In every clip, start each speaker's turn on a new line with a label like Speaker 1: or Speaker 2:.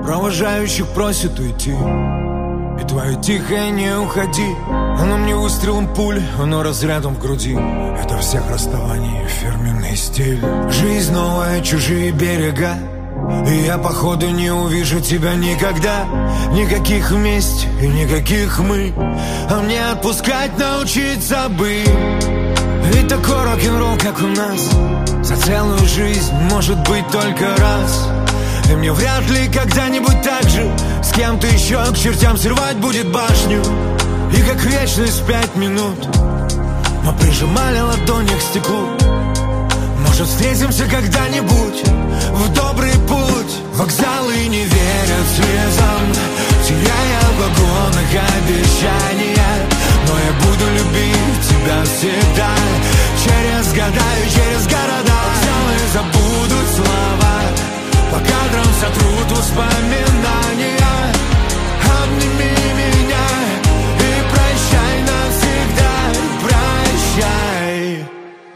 Speaker 1: провожающих просит уйти. И твое тихое «не уходи», оно мне выстрелом пули, оно разрядом в груди. Это всех расставаний фирменный стиль. Жизнь новая, чужие берега, и я походу не увижу тебя никогда. Никаких вместе и никаких мы, а мне отпускать научиться бы. Ведь такой рок-н-ролл, как у нас, за целую жизнь может быть только раз. И мне вряд ли когда-нибудь так же с кем-то еще к чертям срывать будет башню. И как вечность 5 минут мы прижимали ладони к стеклу. Может, встретимся когда-нибудь в добрый путь. Вокзалы не верят слезам, теряя в вагонах обещания. Но я буду любить тебя всегда, через года и через города. Вокзалы забудут слова, по кадрам сотрут воспоминания. Обними меня и прощай навсегда, прощай.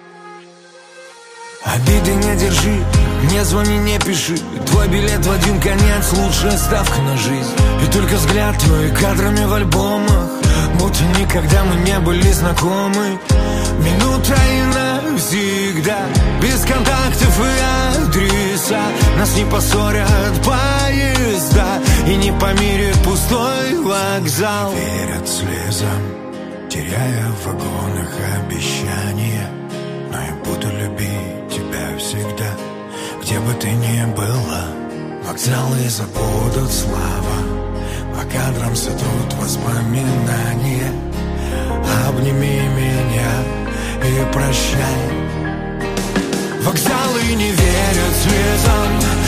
Speaker 1: Обиды не держи, не звони, не пиши. Твой билет в один конец, лучшая ставка на жизнь. И только взгляд твой кадрами в альбомах, будто никогда мы не были знакомы. Минута и навсегда, без контактов и адреса. Нас не поссорят поезда и не помирит пустой вокзал. Верят слезам, теряя в вагонах обещания. Но я буду любить тебя всегда, где бы ты ни была. Вокзалы забудут слова, по кадрам сотрут воспоминания. Обними меня и прощай. Вокзалы не верят слезам,